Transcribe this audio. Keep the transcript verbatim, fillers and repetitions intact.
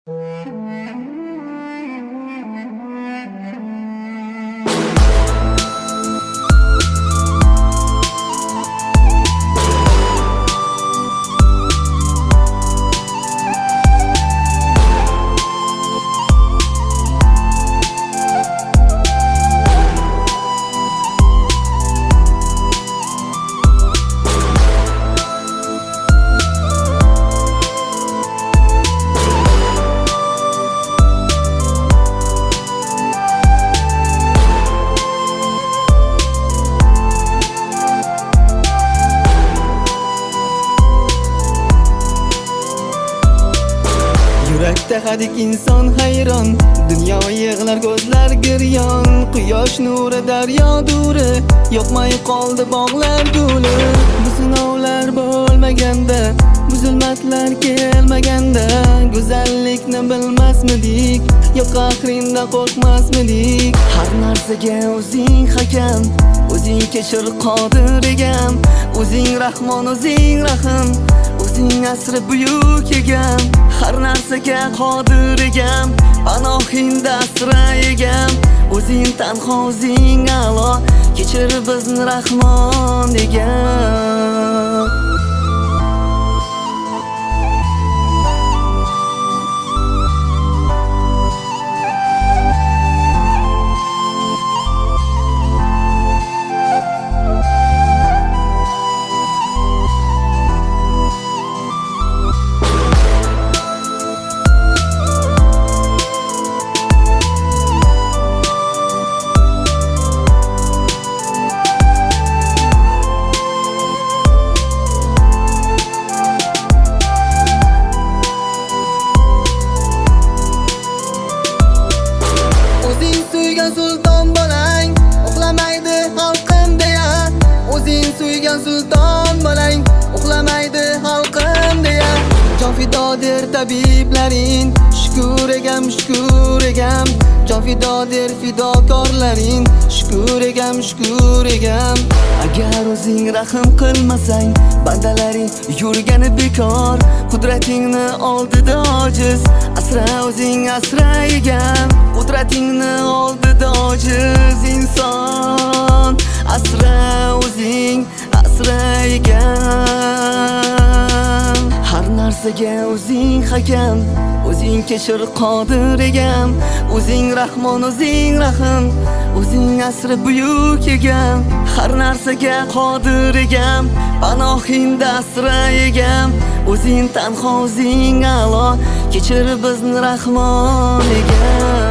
Yurakda hadik inson hayron, dunyo yig'lar ko'zlar giryon. Quyosh nuri daryo duri, yoqmay qoldi bog'lar guli. Bu sinovlar bo'lmaganda, bu zulmatlar kelmaganda, go'zallikni bilmasmidik, yo qahringdan qo'rqmasmidik? Har narsaga o'zing hakam, o'zing kechir qodir egam, o'zing rahmon, o'zing rahim, o'zing asri buyuk egam. Har narsaga qodir egam, panohingda asra egam, o'zing tanho, o'zing a'lo, kechir bizni rahmon egam. Sulton bolang, uxlamaydi xalqim deya. O'zing suygan sulton bolang, uxlamaydi xalqim deya. Jon fidodir tabiblaring, shukr egam, shukr egam. Jon fidodir fidokorlaring, shukr egam, shukr egam. Agar o'zing rahim qilmasang, bandalaring yurgani bekor. Qudratingni oldida ojiz, asra o'zing asra egam. Qudratingni oldida ojiz inson, asra o'zing asra egam. Har narsaga o'zing hakam, o'zing kechir qodir egam, o'zing rahmon, o'zing rahim, o'zing asri buyuk egam. Har narsaga qodir egam, panohingda asra egam, o'zing tanho, o'zing a'lo, kechir bizni rahmon egam.